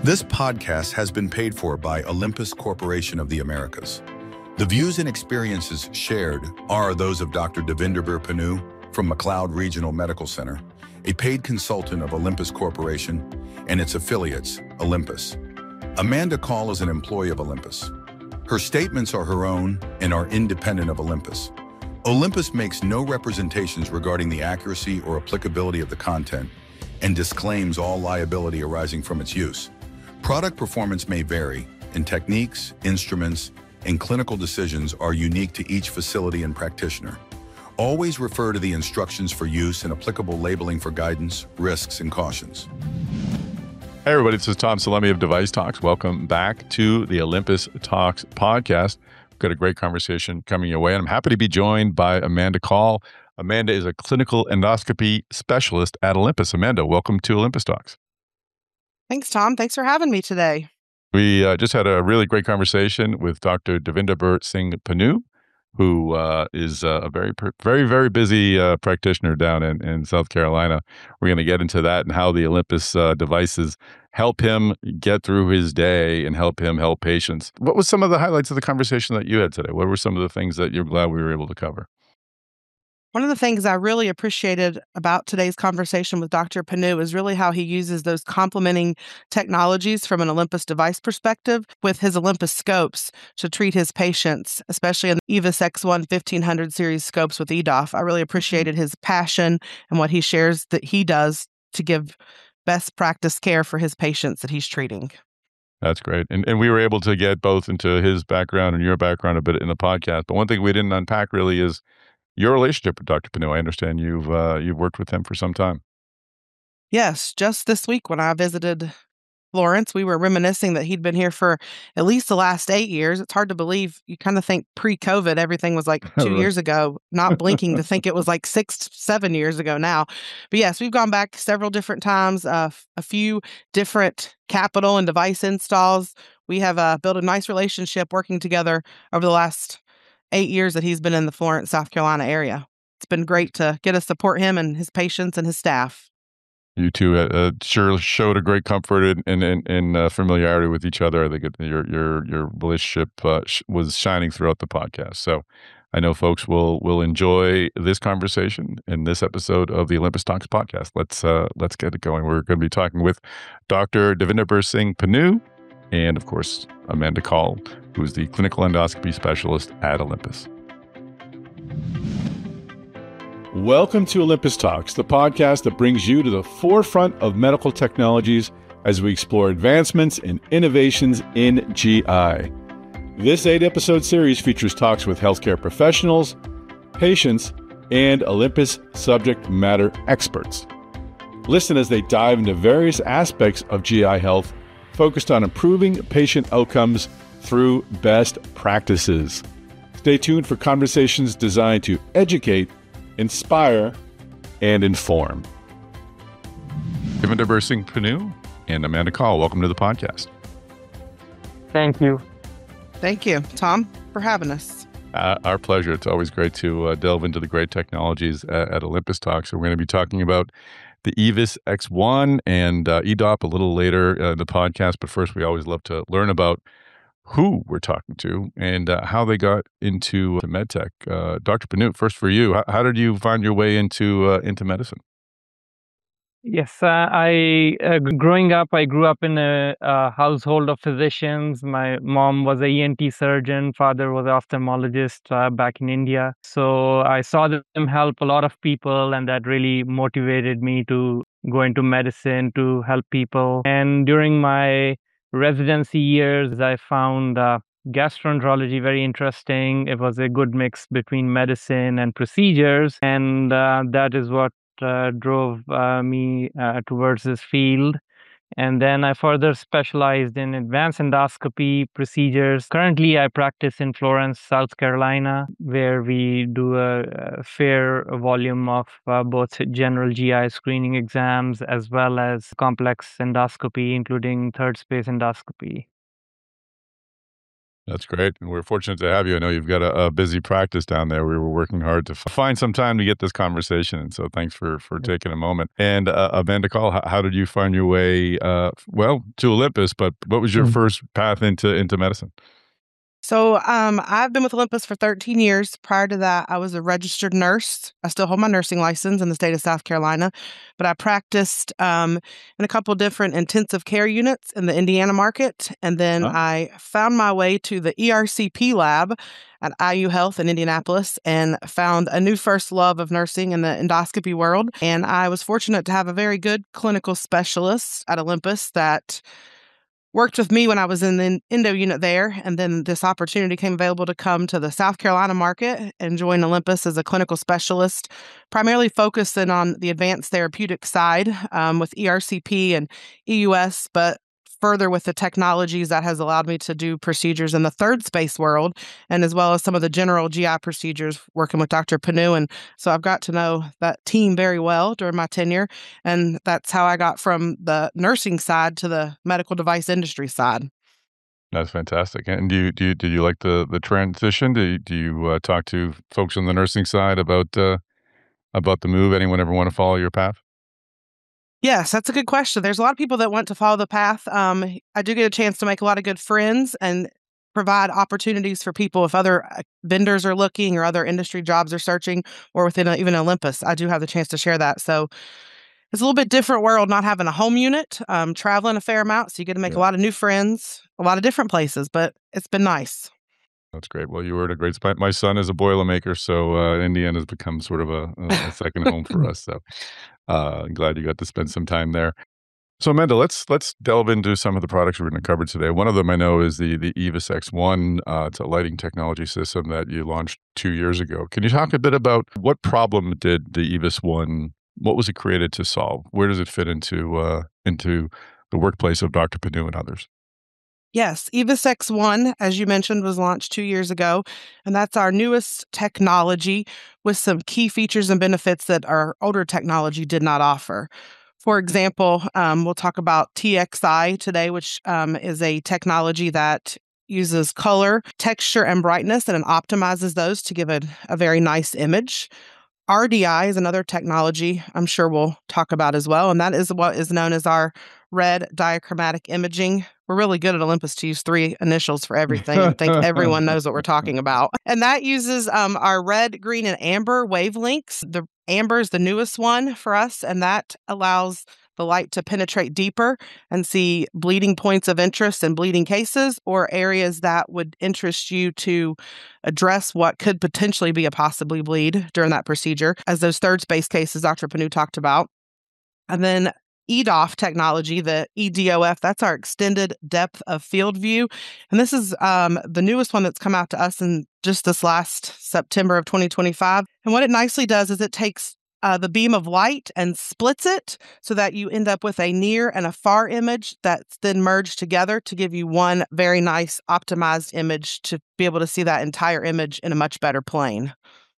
This podcast has been paid for by Olympus Corporation of the Americas. The views and experiences shared are those of Dr. Devinder Panu from McLeod Regional Medical Center, a paid consultant of Olympus Corporation and its affiliates, Olympus. Amanda Call is an employee of Olympus. Her statements are her own and are independent of Olympus. Olympus makes no representations regarding the accuracy or applicability of the content and disclaims all liability arising from its use. Product performance may vary, and techniques, instruments, and clinical decisions are unique to each facility and practitioner. Always refer to the instructions for use and applicable labeling for guidance, risks, and cautions. Hey everybody, this is Tom Salemi of Device Talks. Welcome back to the Olympus Talks podcast. We've got a great conversation coming your way, and I'm happy to be joined by Amanda Call. Amanda is a clinical endoscopy specialist at Olympus. Amanda, welcome to Olympus Talks. Thanks, Tom. Thanks for having me today. We just had a really great conversation with Dr. Devinder Singh Panu, who is a very busy practitioner down in South Carolina. We're going to get into that and how the Olympus devices help him get through his day and help him help patients. What was some of the highlights of the conversation that you had today? What were some of the things that you're glad we were able to cover? One of the things I really appreciated about today's conversation with Dr. Panu is really how he uses those complementing technologies from an Olympus device perspective with his Olympus scopes to treat his patients, especially in the EVIS X1 1500 series scopes with EDOF. I really appreciated his passion and what he shares that he does to give best practice care for his patients that he's treating. That's great. And we were able to get both into his background and your background a bit in the podcast. But one thing we didn't unpack really is your relationship with Dr. Panu. I understand you've worked with him for some time. Yes, just this week when I visited Florence, we were reminiscing that he'd been here for at least the last 8 years. It's hard to believe. You kind of think pre-COVID, everything was like 2 Right. years ago, not blinking to think it was like 6, 7 years ago now. But yes, we've gone back several different times, a few different capital and device installs. We have built a nice relationship working together over the last 8 years that he's been in the Florence, South Carolina area. It's been great to get to support him and his patients and his staff. You two sure showed a great comfort and familiarity with each other. I think your relationship was shining throughout the podcast. So I know folks will enjoy this conversation in this episode of the Olympus Talks podcast. Let's get it going. We're going to be talking with Dr. Devinder Singh Panu and, of course, Amanda Call, who is the clinical endoscopy specialist at Olympus. Welcome to Olympus Talks, the podcast that brings you to the forefront of medical technologies as we explore advancements and innovations in GI. This 8-episode series features talks with healthcare professionals, patients, and Olympus subject matter experts. Listen as they dive into various aspects of GI health, focused on improving patient outcomes through best practices. Stay tuned for conversations designed to educate, inspire, and inform. Devinder Singh Panu and Amanda Call, welcome to the podcast. Thank you. Thank you, Tom, for having us. Our pleasure. It's always great to delve into the great technologies at Olympus Talks. So we're going to be talking about the EVIS X1 and EDOF a little later in the podcast. But first, we always love to learn about who we're talking to and how they got into medtech. Dr. Panu, first for you, how did you find your way into medicine? Yes, growing up, I grew up in a household of physicians. My mom was a ENT surgeon, father was an ophthalmologist back in India. So I saw them help a lot of people, and that really motivated me to go into medicine to help people. And during my residency years, I found gastroenterology very interesting. It was a good mix between medicine and procedures, and that is what drove me towards this field. And then I further specialized in advanced endoscopy procedures. Currently, I practice in Florence, South Carolina, where we do a fair volume of both general GI screening exams as well as complex endoscopy, including third space endoscopy. That's great. And we're fortunate to have you. I know you've got a busy practice down there. We were working hard to find some time to get this conversation. And so thanks for taking a moment. And Amanda Call, how did you find your way, to Olympus, but what was your first path into medicine? So I've been with Olympus for 13 years. Prior to that, I was a registered nurse. I still hold my nursing license in the state of South Carolina, but I practiced in a couple different intensive care units in the Indiana market. And then I found my way to the ERCP lab at IU Health in Indianapolis and found a new first love of nursing in the endoscopy world. And I was fortunate to have a very good clinical specialist at Olympus that worked with me when I was in the endo unit there. And then this opportunity came available to come to the South Carolina market and join Olympus as a clinical specialist, primarily focusing on the advanced therapeutic side with ERCP and EUS, but further with the technologies that has allowed me to do procedures in the third space world, and as well as some of the general GI procedures working with Dr. Panu. And so I've got to know that team very well during my tenure. And that's how I got from the nursing side to the medical device industry side. That's fantastic. And did you like the transition? Do you talk to folks on the nursing side about the move? Anyone ever want to follow your path? Yes, that's a good question. There's a lot of people that want to follow the path. I do get a chance to make a lot of good friends and provide opportunities for people if other vendors are looking or other industry jobs are searching, or within even Olympus. I do have the chance to share that. So it's a little bit different world not having a home unit, traveling a fair amount. So you get to make a lot of new friends, a lot of different places, but it's been nice. That's great. Well, you were in a great spot. My son is a Boilermaker, so Indiana has become sort of a second home for us. So I'm glad you got to spend some time there. So Amanda, let's delve into some of the products we're going to cover today. One of them I know is the EVIS X1. It's a lighting technology system that you launched 2 years ago. Can you talk a bit about what problem did the EVIS One? What was it created to solve? Where does it fit into the workplace of Dr. Panu and others? Yes, EVIS X1, as you mentioned, was launched 2 years ago, and that's our newest technology with some key features and benefits that our older technology did not offer. For example, we'll talk about TXI today, which is a technology that uses color, texture, and brightness, and it optimizes those to give a very nice image. RDI is another technology I'm sure we'll talk about as well, and that is what is known as our red diachromatic imaging. We're really good at Olympus to use 3 initials for everything. I think everyone knows what we're talking about. And that uses our red, green, and amber wavelengths. The amber is the newest one for us, and that allows the light to penetrate deeper and see bleeding points of interest and bleeding cases, or areas that would interest you to address what could potentially be a possibly bleed during that procedure, as those third space cases Dr. Panu talked about. And then EDOF technology, the EDOF, that's our extended depth of field view. And this is the newest one that's come out to us in just this last September of 2025. And what it nicely does is it takes the beam of light and splits it so that you end up with a near and a far image that's then merged together to give you one very nice optimized image to be able to see that entire image in a much better plane.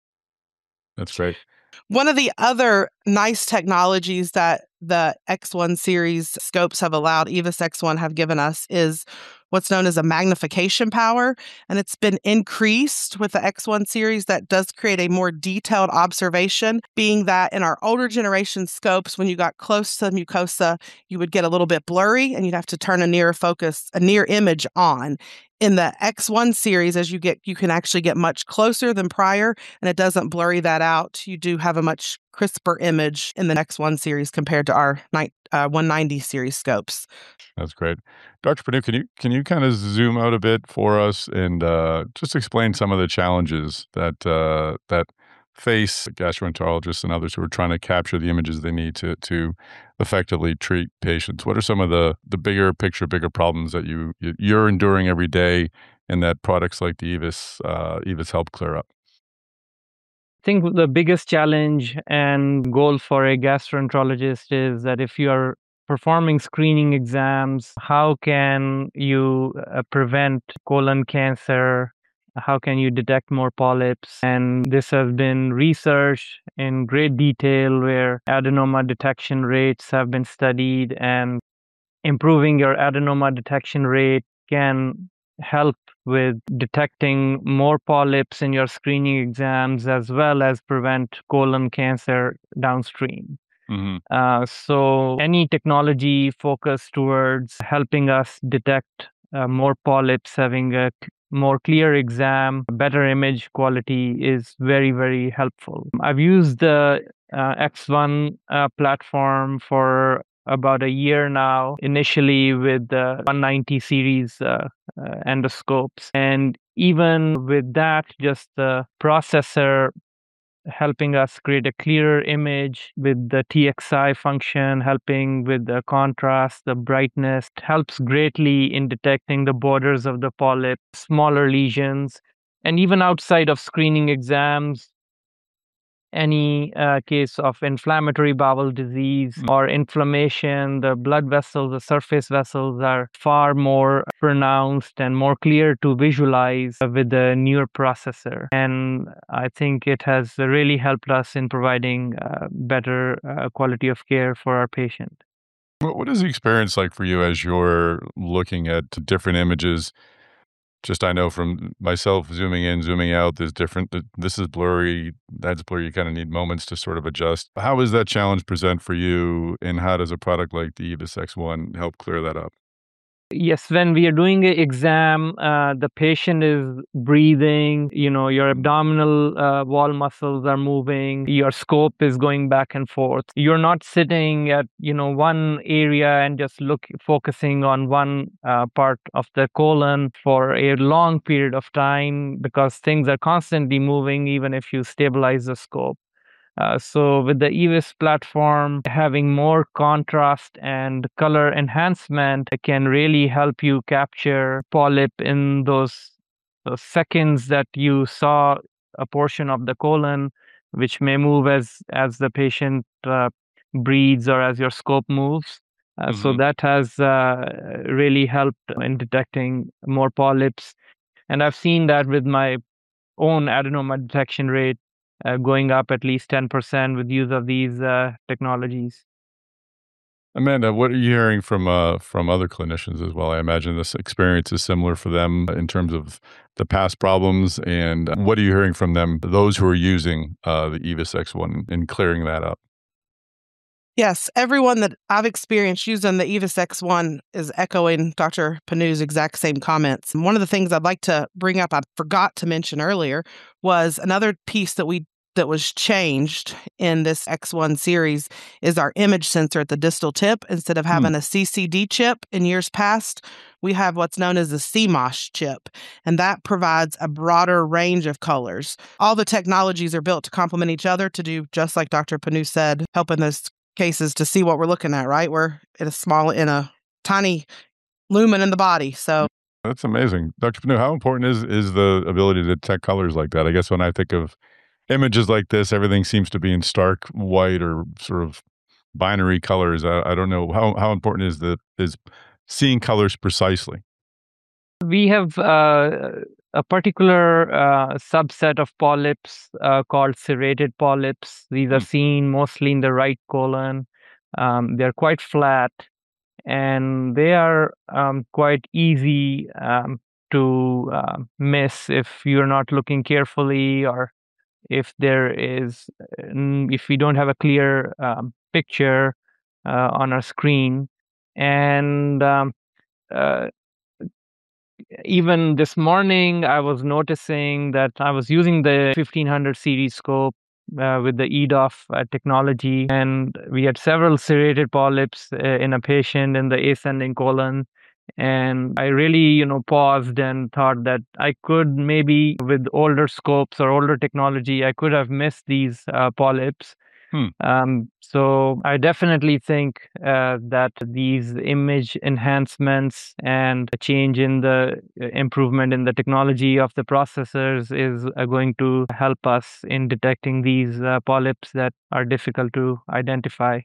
That's great. One of the other nice technologies that the X1 series scopes have allowed EVIS X1 have given us is what's known as a magnification power. And it's been increased with the X1 series that does create a more detailed observation, being that in our older generation scopes, when you got close to the mucosa, you would get a little bit blurry and you'd have to turn a near image on. In the X1 series, as you can actually get much closer than prior, and it doesn't blurry that out. You do have a much crisper image in the X1 series compared to our 190 series scopes. That's great. Dr. Panu, can you kind of zoom out a bit for us and just explain some of the challenges that face gastroenterologists and others who are trying to capture the images they need to effectively treat patients? What are some of the bigger picture, bigger problems that you're enduring every day, and that products like the EVIS help clear up? I think the biggest challenge and goal for a gastroenterologist is that if you are performing screening exams, how can you prevent colon cancer? How can you detect more polyps? And this has been researched in great detail where adenoma detection rates have been studied, and improving your adenoma detection rate can help with detecting more polyps in your screening exams as well as prevent colon cancer downstream. So any technology focused towards helping us detect more polyps, having a more clear exam, better image quality is very, very helpful. I've used the X1 platform for about a year now, initially with the 190 series endoscopes. And even with that, just the processor helping us create a clearer image with the TXI function, helping with the contrast, the brightness. It helps greatly in detecting the borders of the polyp, smaller lesions, and even outside of screening exams, any case of inflammatory bowel disease or inflammation, the blood vessels, the surface vessels are far more pronounced and more clear to visualize with the newer processor. And I think it has really helped us in providing better quality of care for our patient. What is the experience like for you as you're looking at different images? Just I know from myself zooming in, zooming out, there's different. This is blurry, that's blurry. You kind of need moments to sort of adjust. How does that challenge present for you, and how does a product like the EVIS X1 help clear that up? Yes, when we are doing an exam, the patient is breathing, your abdominal wall muscles are moving, your scope is going back and forth. You're not sitting at, one area and just focusing on one part of the colon for a long period of time because things are constantly moving even if you stabilize the scope. So with the EVIS platform, having more contrast and color enhancement can really help you capture polyp in those seconds that you saw a portion of the colon, which may move as the patient breathes or as your scope moves. So that has really helped in detecting more polyps. And I've seen that with my own adenoma detection rate going up at least 10% with use of these technologies. Amanda, what are you hearing from other clinicians as well? I imagine this experience is similar for them in terms of the past problems. And what are you hearing from them, those who are using the EVIS X1 and clearing that up? Yes, everyone that I've experienced using the EVIS X1 is echoing Dr. Panu's exact same comments. And one of the things I'd like to bring up, I forgot to mention earlier, was another piece that was changed in this X1 series is our image sensor at the distal tip. Instead of having a CCD chip in years past, we have what's known as a CMOS chip, and that provides a broader range of colors. All the technologies are built to complement each other to do just like Dr. Panu said, helping those cases to see what we're looking at, right? We're in a tiny lumen in the body. So That's amazing. Dr. Panu, how important is the ability to detect colors like that? I guess when I think of images like this, everything seems to be in stark white or sort of binary colors. I don't know how important is seeing colors precisely. We have a particular subset of polyps called serrated polyps. These are seen mostly in the right colon. They're quite flat and they are quite easy to miss if you're not looking carefully or if if we don't have a clear picture on our screen. And uh, even this morning, I was noticing that I was using the 1500 series scope with the EDOF technology, and we had several serrated polyps in a patient in the ascending colon. And I really, paused and thought that I could maybe, with older scopes or older technology, I could have missed these polyps. So I definitely think that these image enhancements and a change in the improvement in the technology of the processors is going to help us in detecting these polyps that are difficult to identify.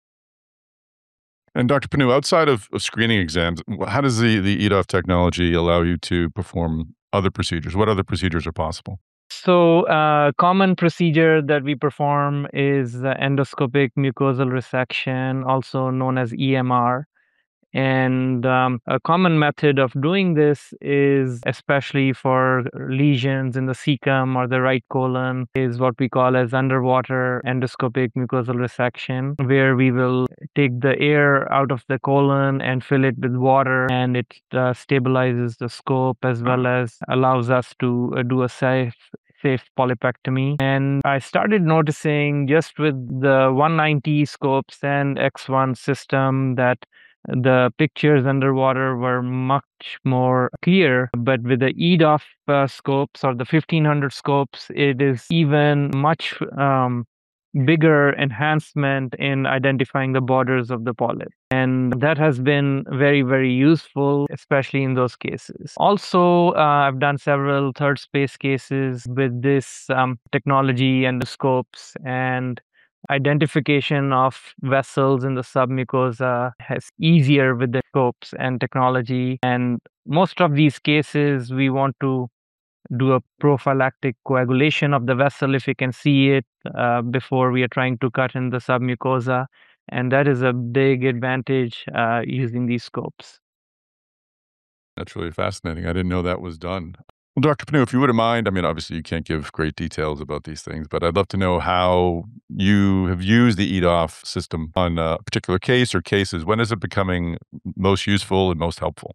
And Dr. Panu, outside of screening exams, how does the EDOF technology allow you to perform other procedures? What other procedures are possible? So, common procedure that we perform is endoscopic mucosal resection, also known as EMR. And a common method of doing this is, especially for lesions in the cecum or the right colon, is what we call as underwater endoscopic mucosal resection, where we will take the air out of the colon and fill it with water, and it stabilizes the scope as well as allows us to do a safe polypectomy. And I started noticing just with the 190 scopes and X1 system that the pictures underwater were much more clear, but with the EDOF scopes or the 1500 scopes, it is even much bigger enhancement in identifying the borders of the polyp. And that has been very, very useful, especially in those cases. Also, I've done several third space cases with this technology and the scopes, and identification of vessels in the submucosa is easier with the scopes and technology. And most of these cases, we want to do a prophylactic coagulation of the vessel if we can see it before we are trying to cut in the submucosa. And that is a big advantage using these scopes. That's really fascinating. I didn't know that was done. Well, Dr. Panu, if you wouldn't mind, I mean, obviously you can't give great details about these things, but I'd love to know how you have used the EDOF system on a particular case or cases. When is it becoming most useful and most helpful?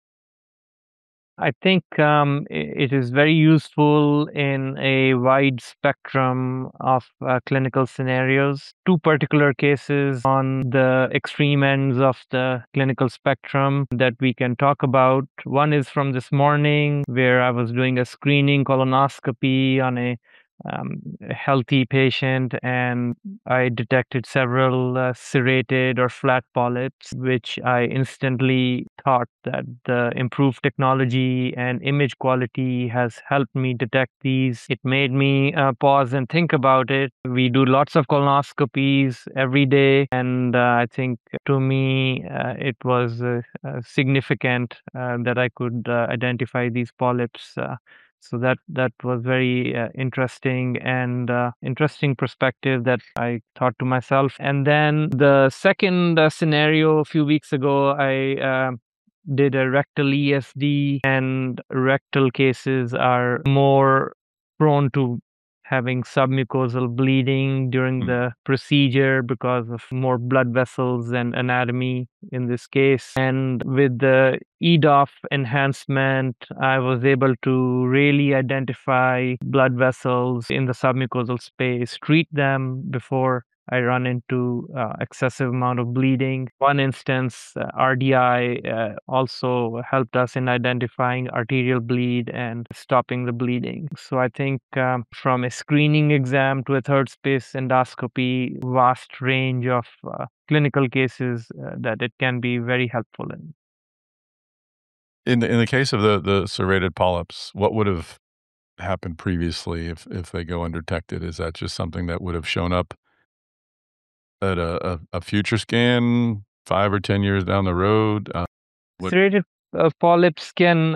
I think it is very useful in a wide spectrum of clinical scenarios. Two particular cases on the extreme ends of the clinical spectrum that we can talk about. One is from this morning, where I was doing a screening colonoscopy on a healthy patient, and I detected several serrated or flat polyps, which I instantly thought that the improved technology and image quality has helped me detect these. It made me pause and think about it. We do lots of colonoscopies every day, and I think to me it was significant that I could identify these polyps. So that was very interesting and interesting perspective that I thought to myself. And then the second scenario, a few weeks ago, I did a rectal ESD, and rectal cases are more prone to having submucosal bleeding during the procedure because of more blood vessels and anatomy in this case. And with the EDOF enhancement, I was able to really identify blood vessels in the submucosal space, treat them before I run into excessive amount of bleeding. One instance, RDI also helped us in identifying arterial bleed and stopping the bleeding. So I think from a screening exam to a third space endoscopy, vast range of clinical cases that it can be very helpful in. In the case of the serrated polyps, what would have happened previously if they go undetected? Is that just something that would have shown up at a future scan 5 or 10 years down the road? Serrated polyps can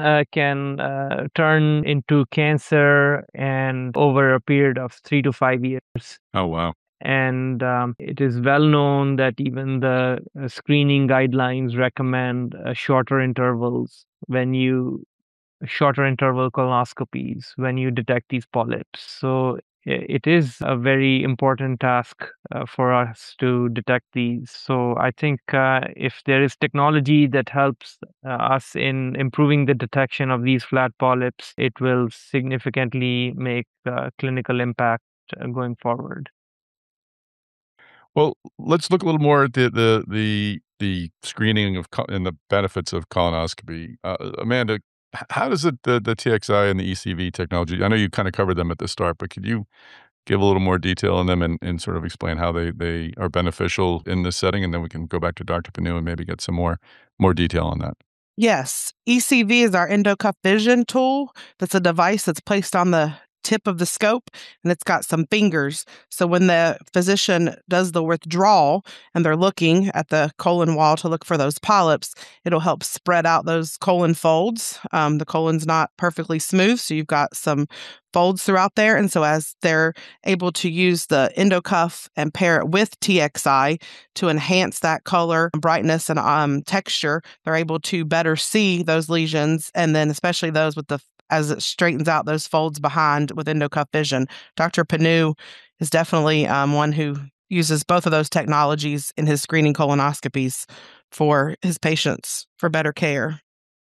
turn into cancer and over a period of 3 to 5 years. Oh, wow. And it is well known that even the screening guidelines recommend shorter interval colonoscopies when you detect these polyps. So it is a very important task for us to detect these. So I think if there is technology that helps us in improving the detection of these flat polyps, it will significantly make clinical impact going forward. Well, let's look a little more at the screening of and the benefits of colonoscopy. Amanda, how does the TXI and the ECV technology? I know you kind of covered them at the start, but could you give a little more detail on them and sort of explain how they are beneficial in this setting, and then we can go back to Dr. Panu and maybe get some more detail on that. Yes. ECV is our EndoCuff Vision tool. That's a device that's placed on the tip of the scope, and it's got some fingers. So when the physician does the withdrawal and they're looking at the colon wall to look for those polyps, it'll help spread out those colon folds. The colon's not perfectly smooth, so you've got some folds throughout there. And so as they're able to use the endocuff and pair it with TXI to enhance that color, brightness, and texture, they're able to better see those lesions, and then especially those with as it straightens out those folds behind with endocuff vision. Dr. Panu is definitely one who uses both of those technologies in his screening colonoscopies for his patients for better care.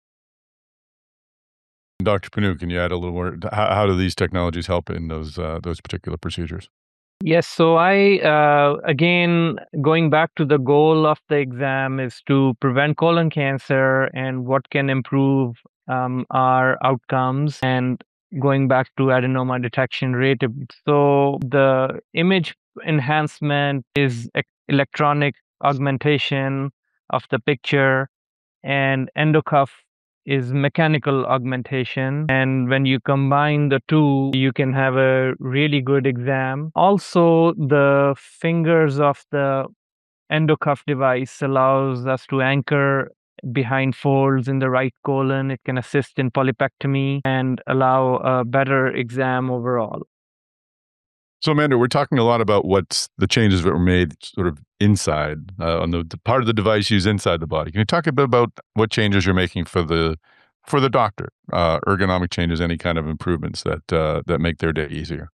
Dr. Panu, can you add a little more? How do these technologies help in those particular procedures? Yes, so again, going back to the goal of the exam is to prevent colon cancer and what can improve our outcomes, and going back to adenoma detection rate. So the image enhancement is electronic augmentation of the picture, and endocuff is mechanical augmentation. And when you combine the two, you can have a really good exam. Also, the fingers of the endocuff device allows us to anchor behind folds in the right colon. It can assist in polypectomy and allow a better exam overall. So, Amanda, we're talking a lot about what's the changes that were made sort of inside on the part of the device used inside the body. Can you talk a bit about what changes you're making for the doctor, ergonomic changes, any kind of improvements that make their day easier?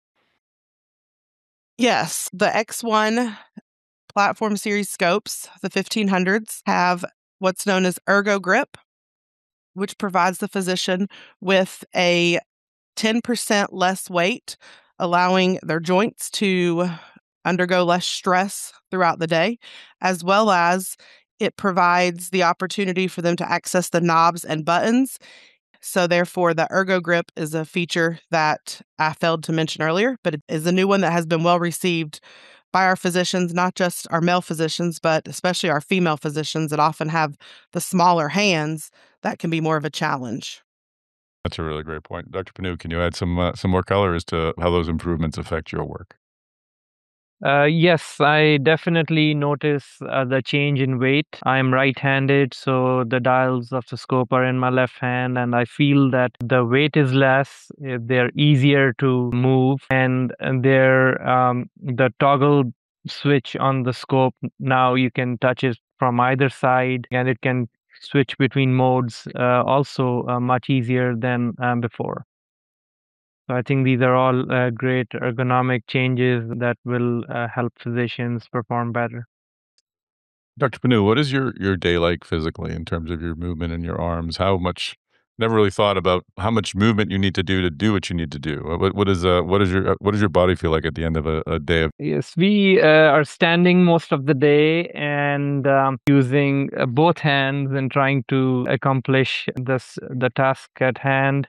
Yes, the X1 platform series scopes, the 1500s, have what's known as ErgoGrip, which provides the physician with a 10% less weight, allowing their joints to undergo less stress throughout the day, as well as it provides the opportunity for them to access the knobs and buttons. So therefore, the ErgoGrip is a feature that I failed to mention earlier, but it is a new one that has been well received by our physicians, not just our male physicians, but especially our female physicians that often have the smaller hands that can be more of a challenge. That's a really great point. Dr. Panu, can you add some more color as to how those improvements affect your work? Yes, I definitely notice the change in weight. I'm right-handed, so the dials of the scope are in my left hand, and I feel that the weight is less. They're easier to move, and the toggle switch on the scope, now you can touch it from either side, and it can switch between modes also much easier than before. So I think these are all great ergonomic changes that will help physicians perform better. Dr. Panu, what is your day like physically in terms of your movement and your arms? How much? Never really thought about how much movement you need to do what you need to do. What does your body feel like at the end of a day of? Yes, we are standing most of the day and using both hands and trying to accomplish the task at hand.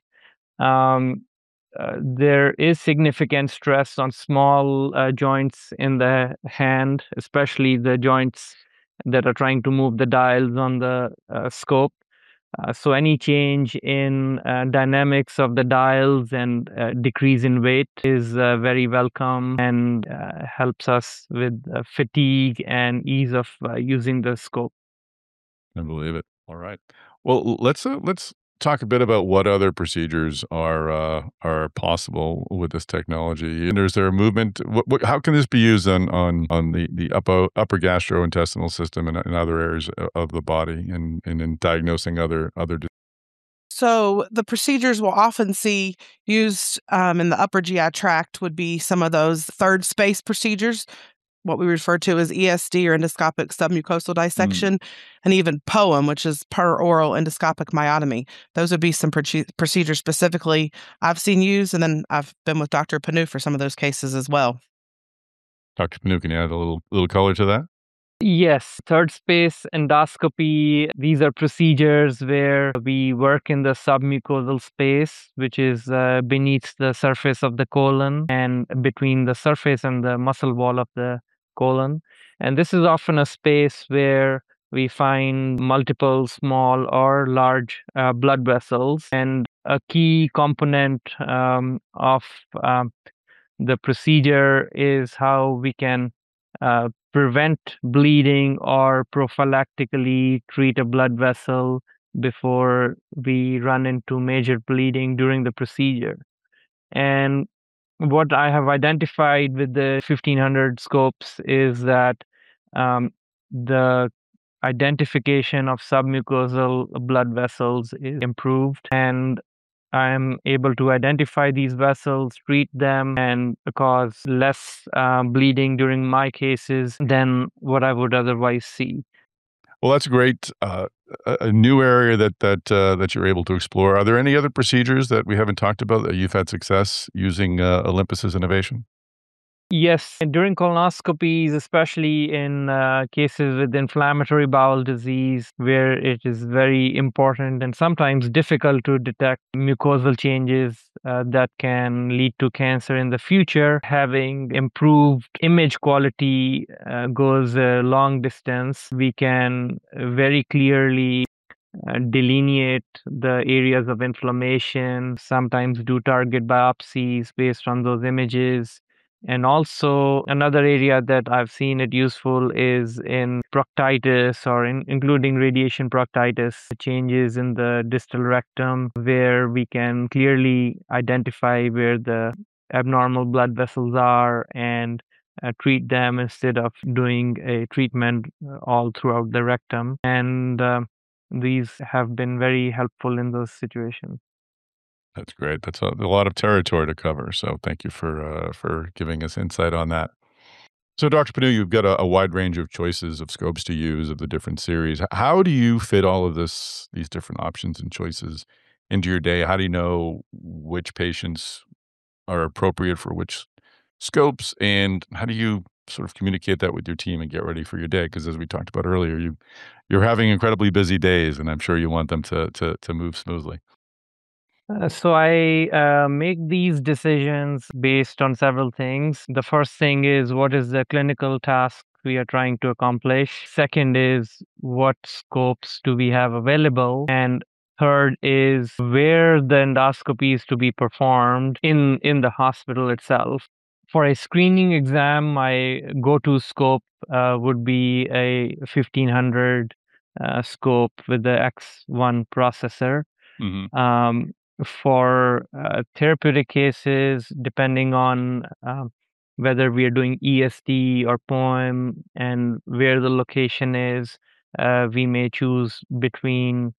There is significant stress on small joints in the hand, especially the joints that are trying to move the dials on the scope. So any change in dynamics of the dials and decrease in weight is very welcome and helps us with fatigue and ease of using the scope. I believe it. All right. Well, let's talk a bit about what other procedures are possible with this technology. And is there a movement? How can this be used on the upper gastrointestinal system and in other areas of the body, and in diagnosing other? So the procedures we'll often see used in the upper GI tract would be some of those third space procedures, what we refer to as ESD or endoscopic submucosal dissection, and even POEM, which is peroral endoscopic myotomy. Those would be some procedures specifically I've seen used, and then I've been with Dr. Panu for some of those cases as well. Dr. Panu, can you add a little color to that? Yes, third space endoscopy. These are procedures where we work in the submucosal space, which is beneath the surface of the colon and between the surface and the muscle wall of the colon. And this is often a space where we find multiple small or large blood vessels. And a key component of the procedure is how we can prevent bleeding or prophylactically treat a blood vessel before we run into major bleeding during the procedure. And what I have identified with the 1500 scopes is that the identification of submucosal blood vessels is improved, and I'm able to identify these vessels, treat them, and cause less bleeding during my cases than what I would otherwise see. Well, that's great. A new area that you're able to explore. Are there any other procedures that we haven't talked about that you've had success using Olympus's innovation? Yes, and during colonoscopies, especially in cases with inflammatory bowel disease, where it is very important and sometimes difficult to detect mucosal changes that can lead to cancer in the future, having improved image quality goes a long distance. We can very clearly delineate the areas of inflammation, sometimes do target biopsies based on those images. And also, another area that I've seen it useful is in proctitis or including radiation proctitis, changes in the distal rectum, where we can clearly identify where the abnormal blood vessels are and treat them instead of doing a treatment all throughout the rectum. And these have been very helpful in those situations. That's great. That's a lot of territory to cover. So thank you for giving us insight on that. So, Dr. Panu, you've got a wide range of choices of scopes to use of the different series. How do you fit all of these different options and choices into your day? How do you know which patients are appropriate for which scopes, and how do you sort of communicate that with your team and get ready for your day? Because as we talked about earlier, you're having incredibly busy days, and I'm sure you want them to move smoothly. So I make these decisions based on several things. The first thing is, what is the clinical task we are trying to accomplish? Second is, what scopes do we have available? And third is, where the endoscopy is to be performed in the hospital itself. For a screening exam, my go-to scope would be a 1500 scope with the X1 processor. Hmm. For therapeutic cases, depending on whether we are doing ESD or POEM and where the location is, we may choose between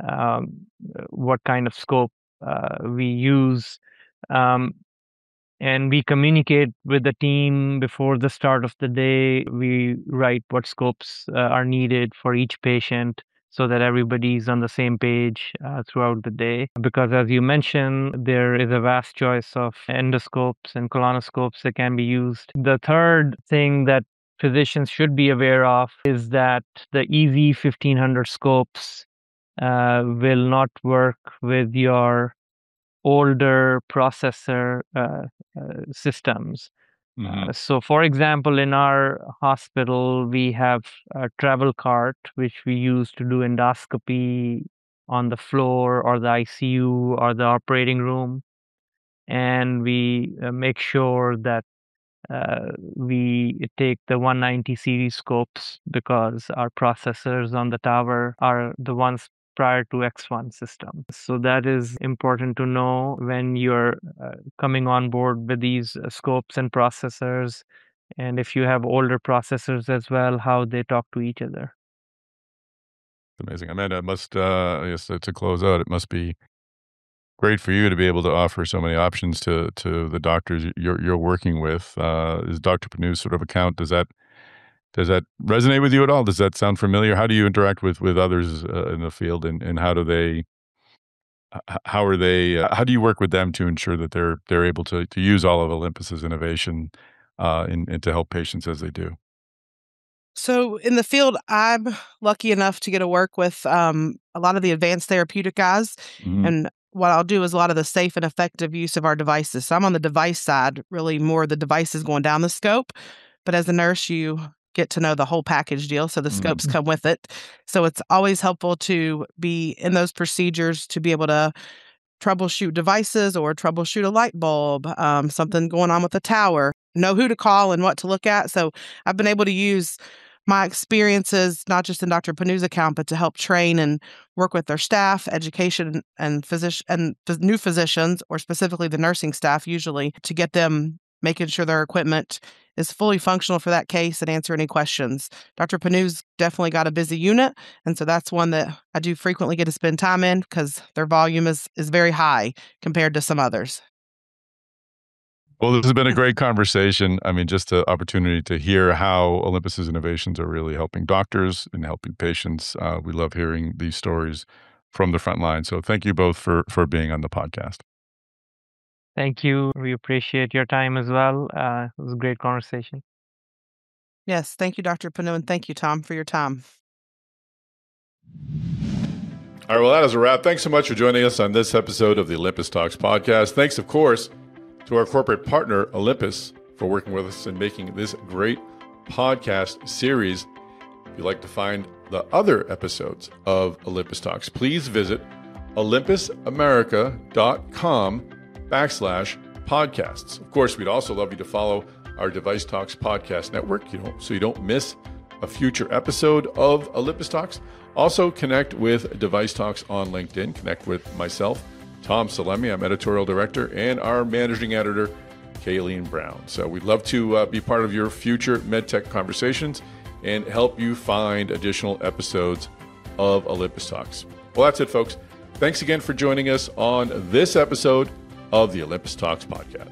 what kind of scope we use. Um, and we communicate with the team before the start of the day. We write what scopes are needed for each patient so that everybody's on the same page throughout the day. Because as you mentioned, there is a vast choice of endoscopes and colonoscopes that can be used. The third thing that physicians should be aware of is that the easy 1500 scopes will not work with your older processor systems. Hmm. So, for example, in our hospital, we have a travel cart which we use to do endoscopy on the floor or the ICU or the operating room. And we make sure that we take the 190 series scopes because our processors on the tower are the ones prior to X1 system. So that is important to know when you're coming on board with these scopes and processors. And if you have older processors as well, how they talk to each other. Amazing. Amanda, it must, I guess to close out, it must be great for you to be able to offer so many options to the doctors you're working with. Is Dr. Panu's sort of account, does that resonate with you at all? Does that sound familiar? How do you interact with others in the field, and how do they how are they how do you work with them to ensure that they're able to use all of Olympus's innovation and to help patients as they do? So in the field, I'm lucky enough to get to work with a lot of the advanced therapeutic guys. Hmm. And what I'll do is a lot of the safe and effective use of our devices. So I'm on the device side, really more the devices going down the scope. But as a nurse, you get to know the whole package deal. So the scopes come with it. So it's always helpful to be in those procedures to be able to troubleshoot devices or troubleshoot a light bulb, something going on with the tower, know who to call and what to look at. So I've been able to use my experiences, not just in Dr. Panu's account, but to help train and work with their staff, education, and new physicians, or specifically the nursing staff, usually to get them making sure their equipment is fully functional for that case and answer any questions. Dr. Panu's definitely got a busy unit, and so that's one that I do frequently get to spend time in because their volume is very high compared to some others. Well, this has been a great conversation. I mean, just an opportunity to hear how Olympus's innovations are really helping doctors and helping patients. We love hearing these stories from the front line. So thank you both for being on the podcast. Thank you. We appreciate your time as well. It was a great conversation. Yes, thank you, Dr. Panu, and thank you, Tom, for your time. All right, well, that is a wrap. Thanks so much for joining us on this episode of the Olympus Talks podcast. Thanks, of course, to our corporate partner, Olympus, for working with us and making this great podcast series. If you'd like to find the other episodes of Olympus Talks, please visit olympusamerica.com/podcasts. Of course, we'd also love you to follow our Device Talks podcast network, so you don't miss a future episode of Olympus Talks. Also, connect with Device Talks on LinkedIn. Connect with myself, Tom Salemi. I'm editorial director, and our managing editor, Kayleen Brown. So we'd love to be part of your future MedTech conversations and help you find additional episodes of Olympus Talks. Well, that's it, folks. Thanks again for joining us on this episode of the Olympus Talks podcast.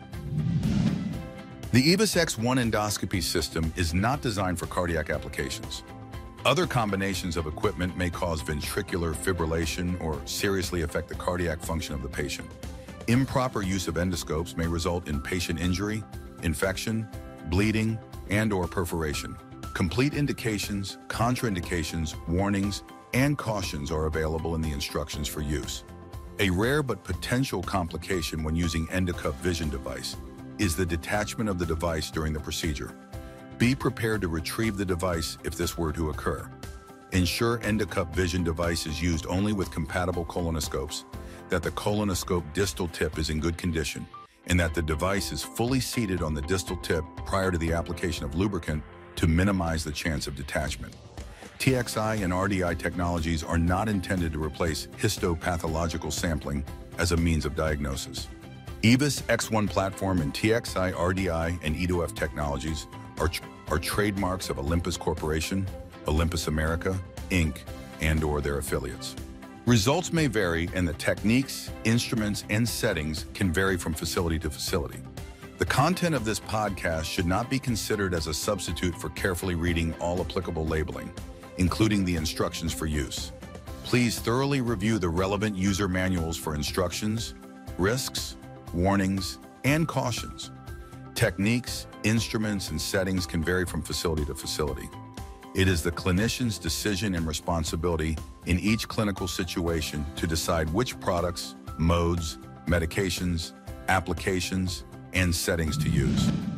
The EVIS X1 endoscopy system is not designed for cardiac applications. Other combinations of equipment may cause ventricular fibrillation or seriously affect the cardiac function of the patient. Improper use of endoscopes may result in patient injury, infection, bleeding, and/or perforation. Complete indications, contraindications, warnings, and cautions are available in the instructions for use. A rare but potential complication when using endocup vision device is the detachment of the device during the procedure. Be prepared to retrieve the device if this were to occur. Ensure endocup vision device is used only with compatible colonoscopes, that the colonoscope distal tip is in good condition, and that the device is fully seated on the distal tip prior to the application of lubricant to minimize the chance of detachment. TXI and RDI technologies are not intended to replace histopathological sampling as a means of diagnosis. EVIS X1 platform and TXI, RDI, and E2F technologies are trademarks of Olympus Corporation, Olympus America, Inc., and/or their affiliates. Results may vary, and the techniques, instruments, and settings can vary from facility to facility. The content of this podcast should not be considered as a substitute for carefully reading all applicable labeling, including the instructions for use. Please thoroughly review the relevant user manuals for instructions, risks, warnings, and cautions. Techniques, instruments, and settings can vary from facility to facility. It is the clinician's decision and responsibility in each clinical situation to decide which products, modes, medications, applications, and settings to use.